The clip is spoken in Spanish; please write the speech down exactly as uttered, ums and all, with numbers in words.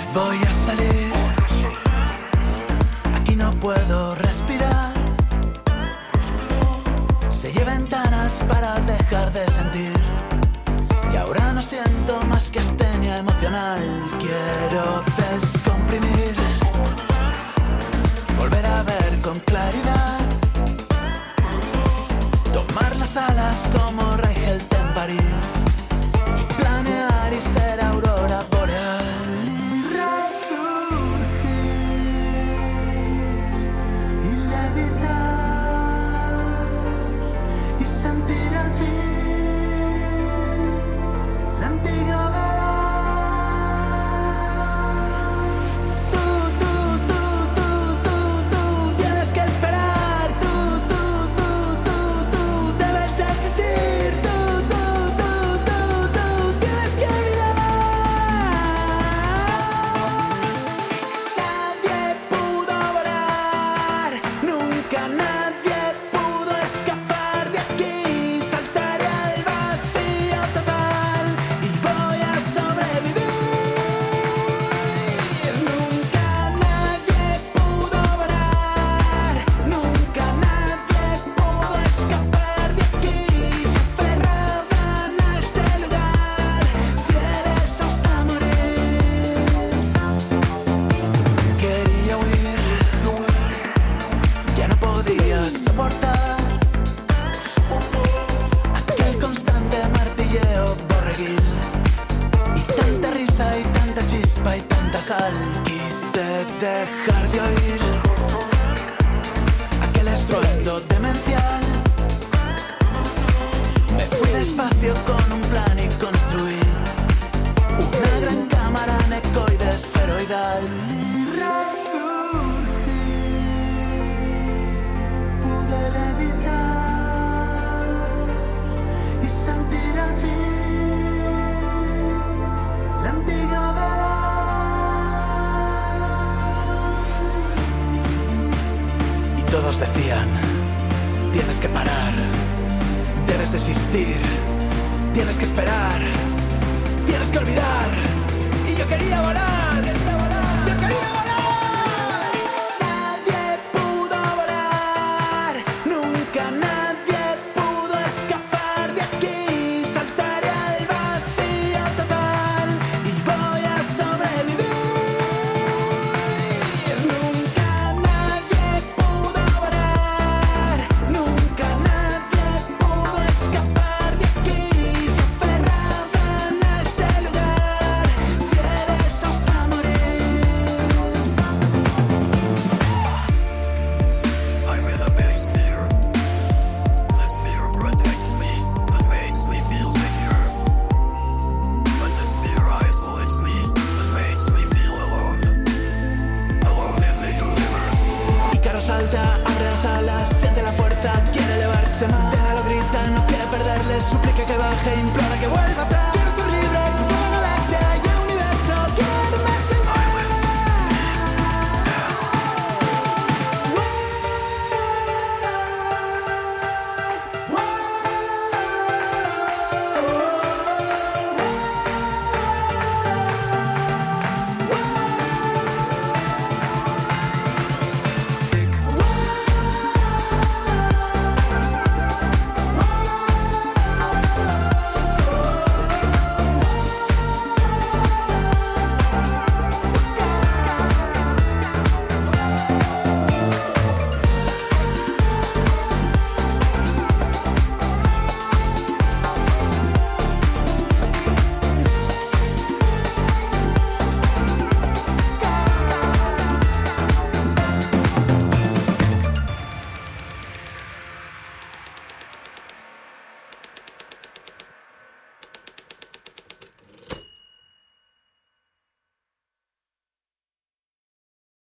Voy a salir, aquí no puedo respirar. Sellé ventanas para dejar de sentir, y ahora no siento más que astenia emocional. Quiero descomprimir, volver a ver con claridad, tomar las alas como Reichelt en París, planear y ser aurora boreal. Quise dejar de oír aquel estruendo demencial. Me fui despacio con un plan y construí una gran cámara necoide esferoidal. Pude levitar y sentir al fin la antigravedad. Todos decían, tienes que parar, debes desistir, tienes que esperar, tienes que olvidar. Y yo quería volar, quería volar, yo quería volar. Nadie pudo volar, nunca nadie pudo escapar de aquí. Saltaré al vacío total y voy a sobrevivir. Suplica que baje, implora que vuelva a